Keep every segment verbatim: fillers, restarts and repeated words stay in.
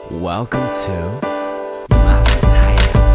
Welcome to マサヤ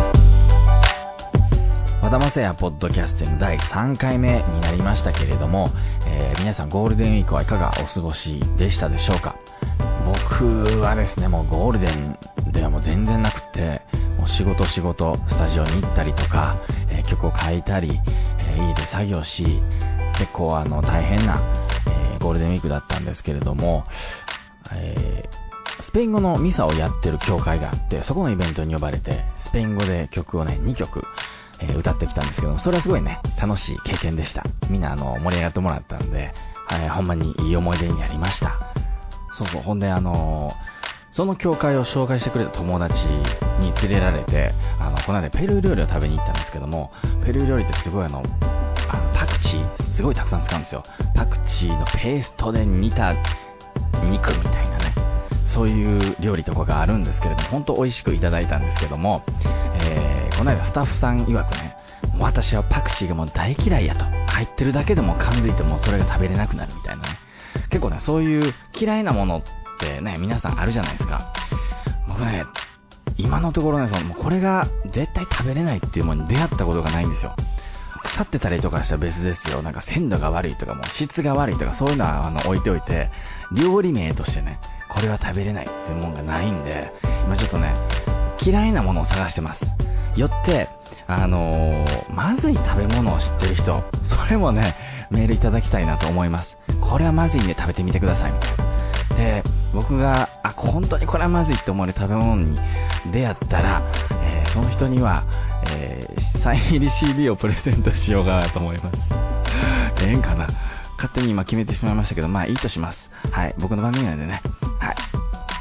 和田マサヤポッドキャスティングだいさんかいめになりましたけれども、えー、皆さんゴールデンウィークはいかがお過ごしでしたでしょうか。僕はですね、もうゴールデンではもう全然なくて、もう仕事仕事スタジオに行ったりとか、えー、曲を書いたり、えー、家で作業し、結構あの大変な、えー、ゴールデンウィークだったんですけれども、えースペイン語のミサをやってる教会があって、そこのイベントに呼ばれてスペイン語で曲をねにきょく、えー、歌ってきたんですけども、それはすごいね楽しい経験でした。みんなあの盛り上がってもらったんで、えー、ほんまにいい思い出になりました。そうそう、ほんであのー、その教会を紹介してくれた友達に連れられて、あのこの間ペルー料理を食べに行ったんですけども、ペルー料理ってすごいあのあのパクチーすごいたくさん使うんですよ。パクチーのペーストで煮た肉みたいなね、そういう料理とかがあるんですけれども、本当美味しくいただいたんですけども、えー、この間スタッフさん曰くね、私はパクチーがもう大嫌いやと、入ってるだけでも感づいてもそれが食べれなくなるみたいなね。結構ね、そういう嫌いなものってね、皆さんあるじゃないですか。僕ね、今のところね、そのもうこれが絶対食べれないっていうものに出会ったことがないんですよ。腐ってたりとかしたら別ですよ。なんか鮮度が悪いとかもう質が悪いとかそういうのはあの置いておいて、料理名としてね、これは食べれないっていうものがないんで、今ちょっとね嫌いなものを探してます。よってあのー、まずい食べ物を知ってる人、それもねメールいただきたいなと思います。これはまずいんで食べてみてくださいみたいな。で、僕があ本当にこれはまずいって思える食べ物に出会ったら、えー、その人には、えー、サイン入り シーディー をプレゼントしようかなと思います。ええんかな、勝手に今決めてしまいましたけど、まあいいとします。はい、僕の番組なんでね。はい。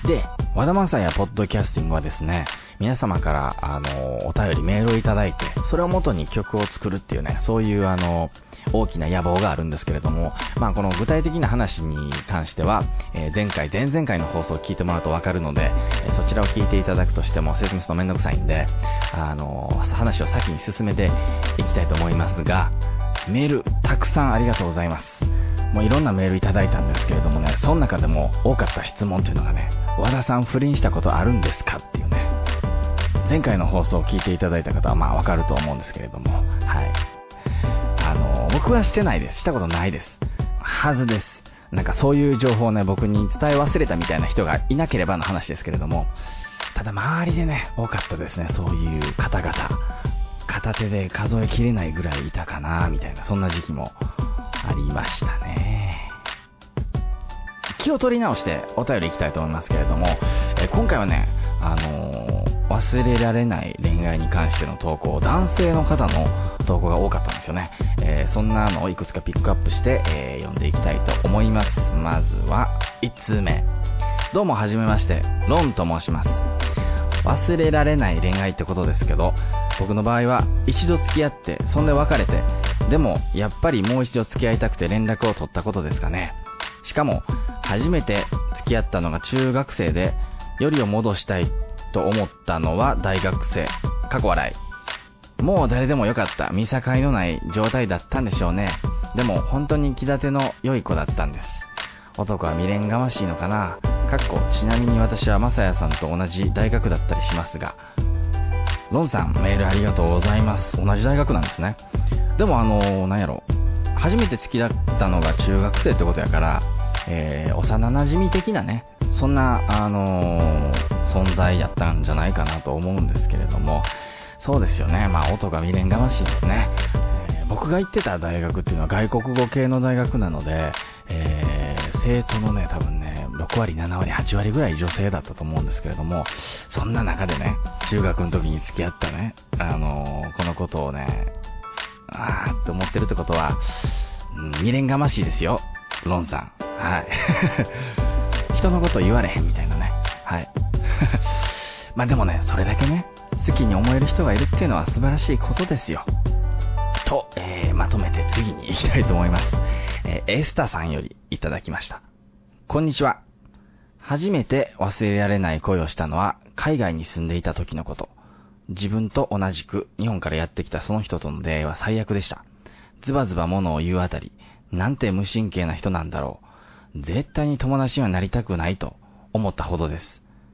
で、和田マサヤポッドキャスティングはですね、皆様からあのお便りメールをいただいて、それを元に曲を作るっていうね、そういうあの大きな野望があるんですけれども、まあこの具体的な話に関しては、えー、前回前々回の放送を聞いてもらうとわかるので、えー、そちらを聞いていただくとしても説明するのめんどくさいんで、あの話を先に進めていきたいと思いますが、メールたくさんありがとうございます。もういろんなメールいただいたんですけれどもね、その中でも多かった質問というのがね、和田さん不倫したことあるんですかっていうね。前回の放送を聞いていただいた方はまあわかると思うんですけれども、はい、あの僕はしてないです。したことないですはずです。なんかそういう情報をね僕に伝え忘れたみたいな人がいなければの話ですけれども、ただ周りでね多かったですね、そういう方々。片手で数えきれないぐらいいたかなみたいな、そんな時期もありましたね。気を取り直してお便りいきたいと思いますけれども、え今回はね、あのー、忘れられない恋愛に関しての投稿、男性の方の投稿が多かったんですよね。えー、そんなのをいくつかピックアップして、えー、読んでいきたいと思います。まずはいちつめ。どうもはじめまして、ロンと申します。忘れられない恋愛ってことですけど、僕の場合は一度付き合ってそんで別れて、でもやっぱりもう一度付き合いたくて連絡を取ったことですかね。しかも初めて付き合ったのが中学生で、よりを戻したいと思ったのは大学生。過去笑い。もう誰でもよかった、見境のない状態だったんでしょうね。でも本当に気立ての良い子だったんです。男は未練がましいのかな。かっこちなみに私はマサヤさんと同じ大学だったりしますが。ロンさん、メールありがとうございます。同じ大学なんですね。でもあのー、なんやろ、初めて付き合ったのが中学生ってことやから、えー、幼馴染的なね、そんなあのー、存在やったんじゃないかなと思うんですけれども、そうですよね。まあ男が未練がましいですね。えー、僕が行ってた大学っていうのは外国語系の大学なので、えー、生徒のね多分ねろくわりななわりはちわりぐらい女性だったと思うんですけれども、そんな中でね中学の時に付き合ったね、あのー、このことをねあーって思ってるってことは、うん、未練がましいですよ、ロンさん。はい人のこと言われへんみたいなね。はいまあでもね、それだけね好きに思える人がいるっていうのは素晴らしいことですよと、えー、まとめて次に行きたいと思います。えー、エスタさんよりいただきました。こんにちは。初めて忘れられない恋をしたのは海外に住んでいた時のこと。自分と同じく日本からやってきたその人との出会いは最悪でした。ズバズバ物を言うあたり、なんて無神経な人なんだろう。絶対に友達にはなりたくないと思ったほどです。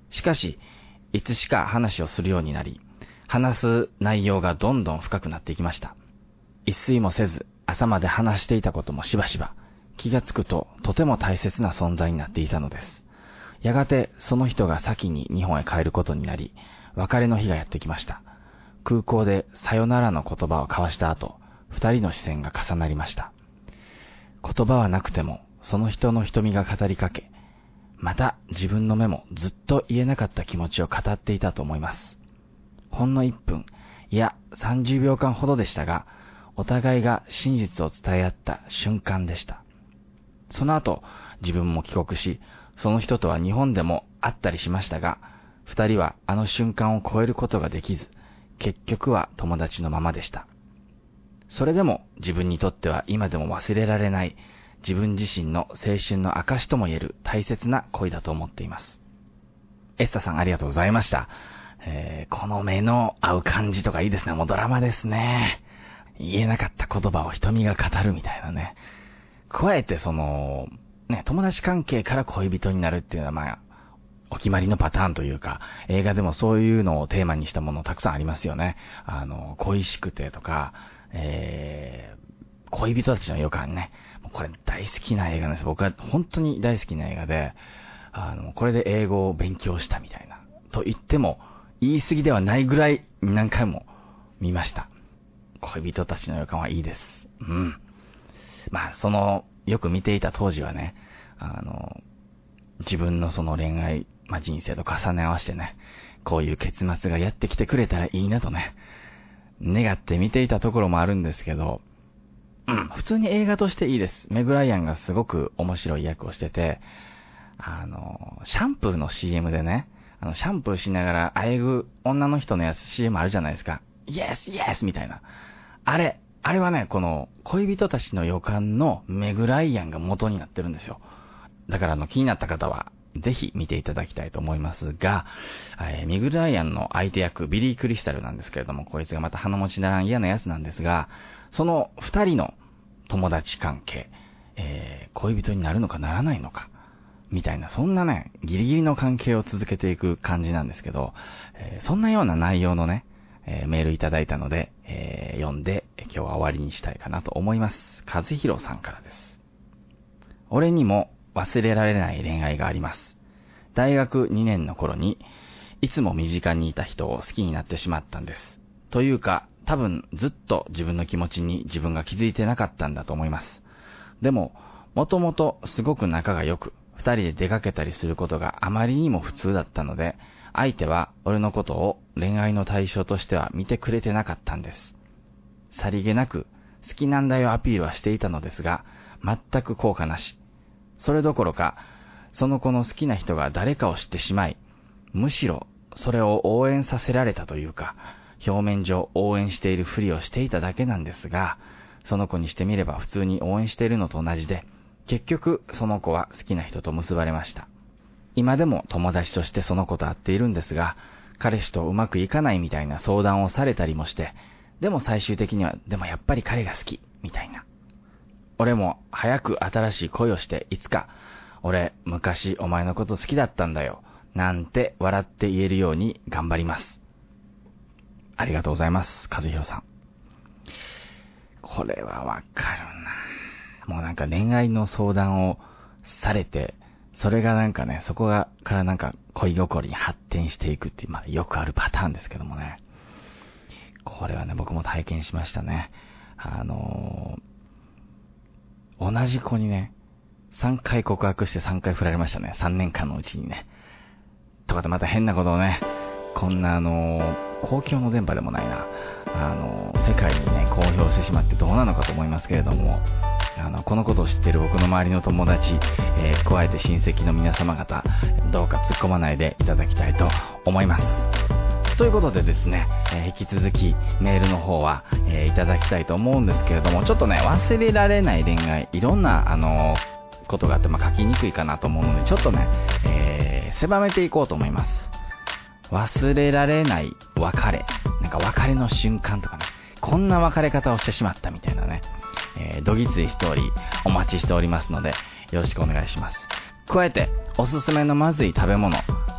しかし、いつしか話をするようになり、話す内容がどんどん深くなっていきました。一睡もせず、朝まで話していたこともしばしば、気がつくととても大切な存在になっていたのです。やがてその人が先に日本へ帰ることになり、別れの日がやってきました。空港でさよならの言葉を交わした後、二人の視線が重なりました。言葉はなくても、その人の瞳が語りかけ、また自分の目もずっと言えなかった気持ちを語っていたと思います。ほんのいっぷん、いやさんじゅうびょうかんほどでしたが、お互いが真実を伝え合った瞬間でした。その後、自分も帰国し、その人とは日本でも会ったりしましたが、二人はあの瞬間を超えることができず、結局は友達のままでした。それでも自分にとっては今でも忘れられない、自分自身の青春の証とも言える大切な恋だと思っています。エスタさんありがとうございました。えー、この目の合う感じとかいいですね。もうドラマですね。言えなかった言葉を瞳が語るみたいなね。加えてその、ね、友達関係から恋人になるっていうのはまあ、お決まりのパターンというか、映画でもそういうのをテーマにしたものたくさんありますよね。あの、恋しくてとか、えー、恋人たちの予感ね。これ大好きな映画なんです。僕は本当に大好きな映画で、あの、これで英語を勉強したみたいな。と言っても、言い過ぎではないぐらい何回も見ました。恋人たちの予感はいいです。うん。まあ、その、よく見ていた当時はね、あの、自分のその恋愛、まあ、人生と重ね合わせてね、こういう結末がやってきてくれたらいいなとね、願って見ていたところもあるんですけど、うん、普通に映画としていいです。メグライアンがすごく面白い役をしてて、あの、シャンプーの シーエム でね、あの、シャンプーしながらあえぐ女の人のやつ シーエム あるじゃないですか。イエスイエスみたいな。あれ、あれはね、この恋人たちの予感のメグライアンが元になってるんですよ。だからあの気になった方はぜひ見ていただきたいと思いますが、えー、メグライアンの相手役ビリー・クリスタルなんですけれども、こいつがまた鼻持ちならん嫌なやつなんですが、その二人の友達関係、えー、恋人になるのかならないのかみたいな、そんなねギリギリの関係を続けていく感じなんですけど、えー、そんなような内容のね、えー、メールいただいたので、えー、読んで今日は終わりにしたいかなと思います。和弘さんからです。俺にも忘れられない恋愛があります。大学にねんの頃にいつも身近にいた人を好きになってしまったんです。というか多分ずっと自分の気持ちに自分が気づいてなかったんだと思います。でももともとすごく仲が良く、二人で出かけたりすることがあまりにも普通だったので、相手は俺のことを恋愛の対象としては見てくれてなかったんです。さりげなく好きなんだよアピールはしていたのですが、全く効果なし。それどころか、その子の好きな人が誰かを知ってしまい、むしろそれを応援させられたというか、表面上応援しているふりをしていただけなんですが、その子にしてみれば普通に応援しているのと同じで、結局その子は好きな人と結ばれました。今でも友達としてその子と会っているんですが、彼氏とうまくいかないみたいな相談をされたりもして、でも最終的には、でもやっぱり彼が好き、みたいな。俺も早く新しい恋をして、いつか、俺昔お前のこと好きだったんだよ、なんて笑って言えるように頑張ります。ありがとうございます、和弘さん。これはわかるな。もうなんか恋愛の相談をされて、それがなんかね、そこがからなんか恋心に発展していくっていう、まあよくあるパターンですけどもね。これはね、僕も体験しましたね。あのー、同じ子にね、さんかい告白してさんかい振られましたね。さんねんかんのうちにね。とかでまた変なことをね、こんなあのー、公共の電波でもないな、あのー、世界にね、公表してしまってどうなのかと思いますけれども、あの、このことを知っている僕の周りの友達、えー、加えて親戚の皆様方、どうか突っ込まないでいただきたいと思います。ということでですね、えー、引き続きメールの方は、えー、いただきたいと思うんですけれども、ちょっとね、忘れられない恋愛、いろんな、あのー、ことがあって、まあ、書きにくいかなと思うので、ちょっとね、えー、狭めていこうと思います。忘れられない別れ、なんか別れの瞬間とかね、こんな別れ方をしてしまったみたいなね、えー、どぎついストーリーお待ちしておりますので、よろしくお願いします。加えて、おすすめのまずい食べ物、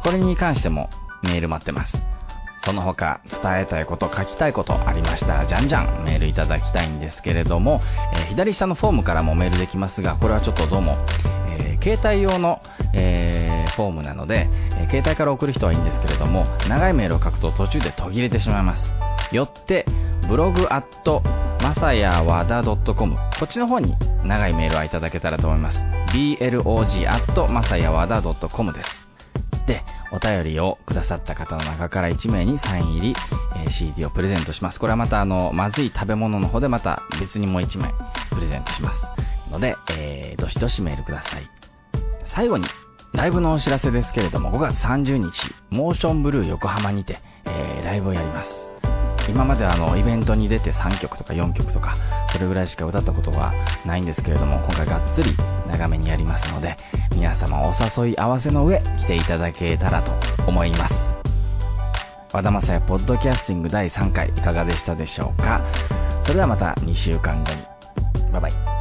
これに関してもメール待ってます。その他伝えたいこと書きたいことありましたらじゃんじゃんメールいただきたいんですけれども、えー、左下のフォームからもメールできますが、これはちょっとどうも、えー、携帯用の、えー、フォームなので、えー、携帯から送る人はいいんですけれども、長いメールを書くと途中で途切れてしまいます。よってブログアットまさやわだ .com こっちの方に長いメールはいただけたらと思います。 ブログ アットまさやわだ .com です。で、お便りをくださった方の中からいち名にサイン入り、えー、シーディー をプレゼントします。これはまたあのまずい食べ物の方でまた別にもういちまいプレゼントしますので、えー、どしどしメールください。最後にライブのお知らせですけれども、ごがつさんじゅうにちモーションブルー横浜にて、えー、ライブをやります。今まであのイベントに出てさんきょくとかよんきょくとかそれぐらいしか歌ったことがないんですけれども、今回がっつり長めにやりますので、皆様お誘い合わせの上来ていただけたらと思います。和田正也ポッドキャスティングだいさんかいいかがでしたでしょうか。それではまたにしゅうかんごにバイバイ。